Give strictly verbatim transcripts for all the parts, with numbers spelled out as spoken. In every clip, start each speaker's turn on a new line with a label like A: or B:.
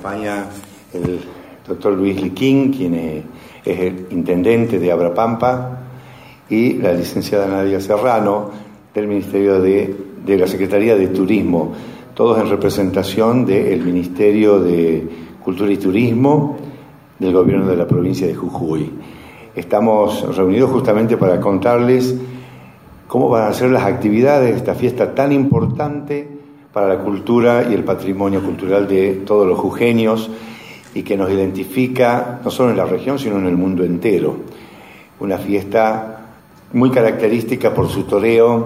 A: acompaña el doctor Luis Liquín, quien es, es el intendente de Abrapampa, y la licenciada Nadia Serrano, del Ministerio de, de la Secretaría de Turismo, todos en representación del Ministerio de Cultura y Turismo del Gobierno de la provincia de Jujuy. Estamos reunidos justamente para contarles cómo van a ser las actividades de esta fiesta tan importante para la cultura y el patrimonio cultural de todos los jujeños y que nos identifica no solo en la región, sino en el mundo entero. Una fiesta muy característica por su toreo,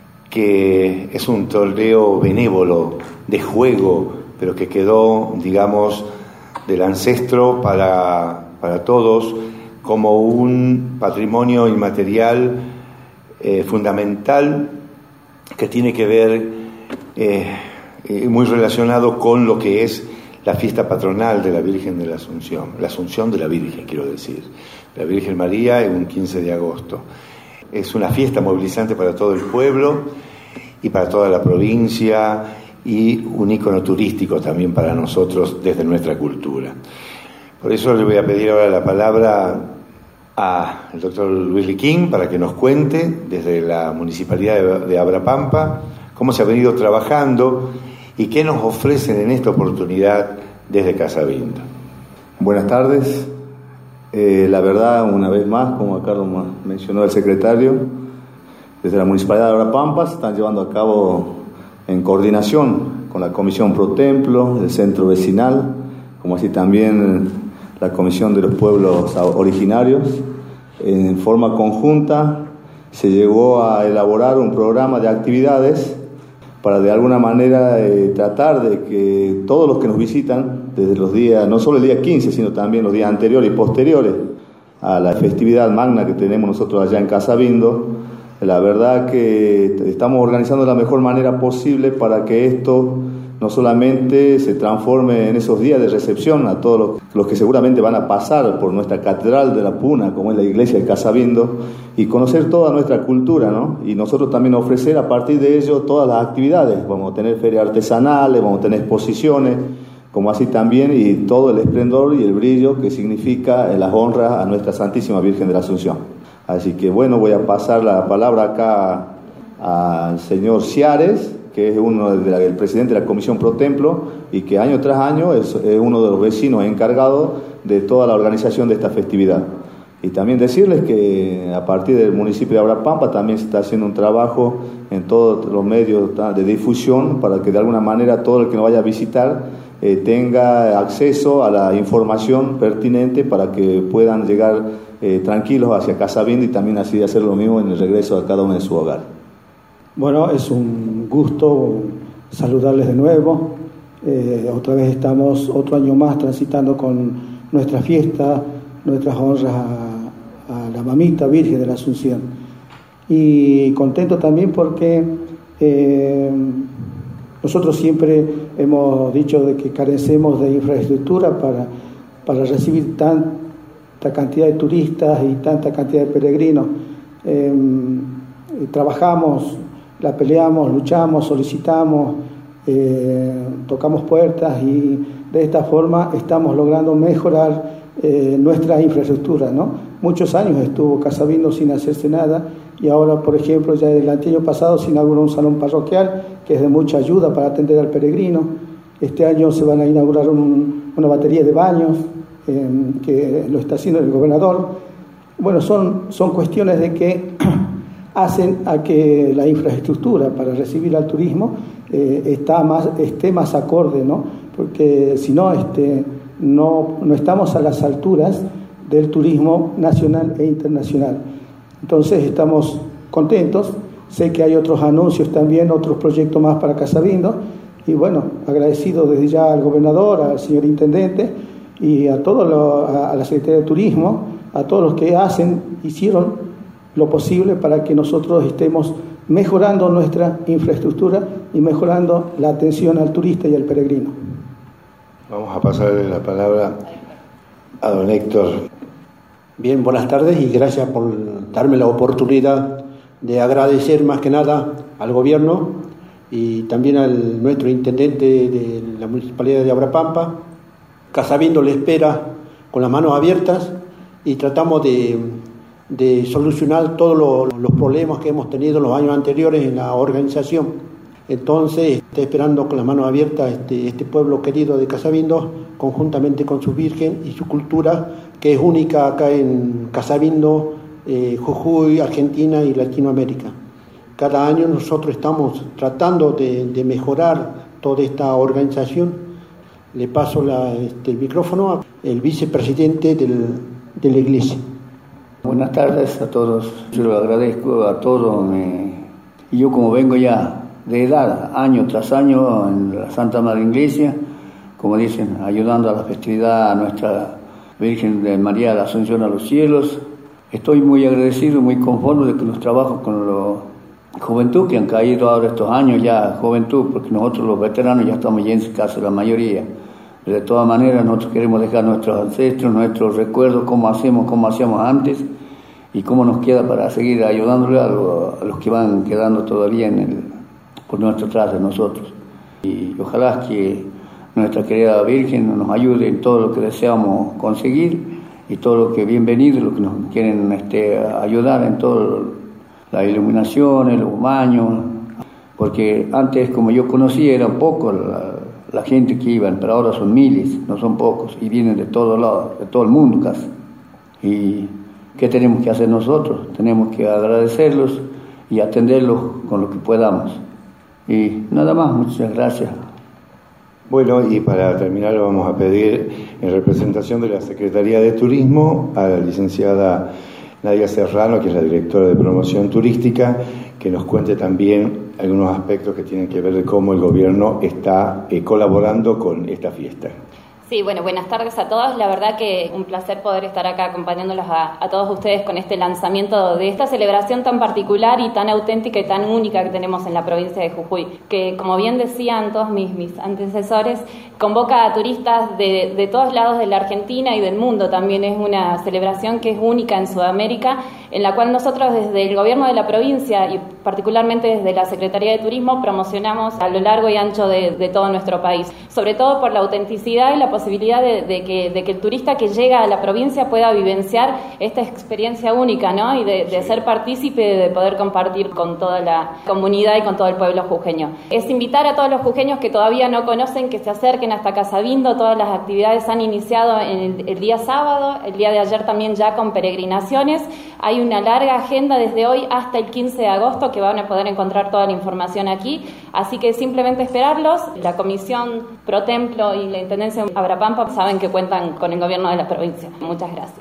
A: que es un toreo benévolo, de juego, pero que quedó, digamos, del ancestro para, para todos, como un patrimonio inmaterial eh, fundamental que tiene que ver eh, eh, muy relacionado con lo que es la fiesta patronal de la Virgen de la Asunción, la Asunción de la Virgen, quiero decir, la Virgen María, en un quince de agosto. Es una fiesta movilizante para todo el pueblo y para toda la provincia, y un ícono turístico también para nosotros desde nuestra cultura. Por eso le voy a pedir ahora la palabra al doctor Luis Liquín para que nos cuente desde la Municipalidad de, de Abrapampa cómo se ha venido trabajando y qué nos ofrecen en esta oportunidad desde Casabindo.
B: Buenas tardes. Eh, la verdad, una vez más, como acá lo mencionó el secretario, desde la Municipalidad de Abrapampa se están llevando a cabo en coordinación con la Comisión Pro Templo, el Centro Vecinal, como así también la Comisión de los Pueblos Originarios. En forma conjunta se llegó a elaborar un programa de actividades para de alguna manera eh, tratar de que todos los que nos visitan, desde los días, no solo el día quince, sino también los días anteriores y posteriores a la festividad magna que tenemos nosotros allá en Casabindo, la verdad que estamos organizando de la mejor manera posible para que esto no solamente se transforme en esos días de recepción a todos los, los que seguramente van a pasar por nuestra catedral de la Puna, como es la iglesia de Casabindo, y conocer toda nuestra cultura, ¿no? Y nosotros también ofrecer a partir de ello todas las actividades. Vamos a tener ferias artesanales, vamos a tener exposiciones, como así también, y todo el esplendor y el brillo que significa las honras a nuestra Santísima Virgen de la Asunción. Así que bueno, voy a pasar la palabra acá al señor Ciares, que es uno de la, el presidente de la Comisión Pro Templo y que año tras año es, es uno de los vecinos encargados de toda la organización de esta festividad. Y también decirles que a partir del municipio de Abrapampa también se está haciendo un trabajo en todos los medios de difusión para que de alguna manera todo el que nos vaya a visitar eh, tenga acceso a la información pertinente para que puedan llegar eh, tranquilos hacia Casabindo y también así hacer lo mismo en el regreso a cada uno de su hogar.
C: Bueno, es un gusto saludarles de nuevo. Eh, otra vez estamos otro año más transitando con nuestra fiesta, nuestras honras a, a la Mamita Virgen de la Asunción. Y contento también porque eh, nosotros siempre hemos dicho de que carecemos de infraestructura para, para recibir tanta cantidad de turistas y tanta cantidad de peregrinos. Eh, trabajamos, la peleamos, luchamos, solicitamos, eh, tocamos puertas y de esta forma estamos logrando mejorar eh, nuestra infraestructura, ¿no? Muchos años estuvo Casabindo sin hacerse nada y ahora, por ejemplo, ya el año pasado se inauguró un salón parroquial que es de mucha ayuda para atender al peregrino. Este año se van a inaugurar un, una batería de baños eh, que lo está haciendo el gobernador. Bueno, son, son cuestiones de que hacen a que la infraestructura para recibir al turismo eh, está más, esté más acorde, ¿no? Porque si no, este, no, no estamos a las alturas del turismo nacional e internacional. Entonces estamos contentos, sé que hay otros anuncios también, otros proyectos más para Casabindo, y bueno, agradecido desde ya al gobernador, al señor intendente y a, todo lo, a, a la Secretaría de Turismo, a todos los que hacen, hicieron lo posible para que nosotros estemos mejorando nuestra infraestructura y mejorando la atención al turista y al peregrino.
A: Vamos a pasarle la palabra a don Héctor.
D: Bien, buenas tardes y gracias por darme la oportunidad de agradecer más que nada al gobierno y también al nuestro intendente de la Municipalidad de Abrapampa Casabindo le espera con las manos abiertas y tratamos de, de solucionar todos los, los problemas que hemos tenido en los años anteriores en la organización. Entonces, está esperando con las manos abiertas este, este pueblo querido de Casabindo, conjuntamente con su Virgen y su cultura, que es única acá en Casabindo, eh, Jujuy, Argentina y Latinoamérica. Cada año nosotros estamos tratando de, de mejorar toda esta organización. Le paso la, este, el micrófono al vicepresidente del, de la iglesia.
E: Buenas tardes a todos. Yo lo agradezco a todos. Me... Y yo como vengo ya de edad, año tras año, en la Santa Madre Iglesia, como dicen, ayudando a la festividad a nuestra Virgen de María de la Asunción a los cielos. Estoy muy agradecido, muy conforme de que los trabajos con la juventud que han caído ahora estos años ya, juventud, porque nosotros los veteranos ya estamos ya en casa, la mayoría. De todas maneras, nosotros queremos dejar nuestros ancestros, nuestros recuerdos, cómo hacemos, cómo hacíamos antes y cómo nos queda para seguir ayudándole a, lo, a los que van quedando todavía en el, por nuestro atrás de nosotros. Y ojalá que nuestra querida Virgen nos ayude en todo lo que deseamos conseguir y todo lo que bienvenido, lo que nos quieren este, ayudar en todo, la iluminación, los baños, porque antes, como yo conocía, era poco la, la gente que iban, pero ahora son miles, no son pocos, y vienen de todos lados, de todo el mundo casi. ¿Y qué tenemos que hacer nosotros? Tenemos que agradecerlos y atenderlos con lo que podamos. Y nada más, muchas gracias.
A: Bueno, y para terminar vamos a pedir en representación de la Secretaría de Turismo a la licenciada Nadia Serrano, que es la directora de promoción turística, que nos cuente también algunos aspectos que tienen que ver de cómo el gobierno está eh, colaborando con esta fiesta.
F: Sí, bueno, buenas tardes a todos. La verdad que un placer poder estar acá acompañándolos a, a todos ustedes con este lanzamiento de esta celebración tan particular y tan auténtica y tan única que tenemos en la provincia de Jujuy, que como bien decían todos mis, mis antecesores, convoca a turistas de, de todos lados de la Argentina y del mundo. También es una celebración que es única en Sudamérica, en la cual nosotros desde el gobierno de la provincia y particularmente desde la Secretaría de Turismo promocionamos a lo largo y ancho de, de todo nuestro país, sobre todo por la autenticidad y la posibilidad de, de, que, de que el turista que llega a la provincia pueda vivenciar esta experiencia única, ¿no? Y de, de ser partícipe, de poder compartir con toda la comunidad y con todo el pueblo jujeño. Es invitar a todos los jujeños que todavía no conocen que se acerquen hasta Casabindo. Todas las actividades han iniciado en el, el día sábado, el día de ayer también ya con peregrinaciones. Hay una larga agenda desde hoy hasta el quince de agosto que van a poder encontrar toda la información aquí, así que simplemente esperarlos. La Comisión Pro Templo y la Intendencia Abrapampa saben que cuentan con el gobierno de la provincia. Muchas gracias.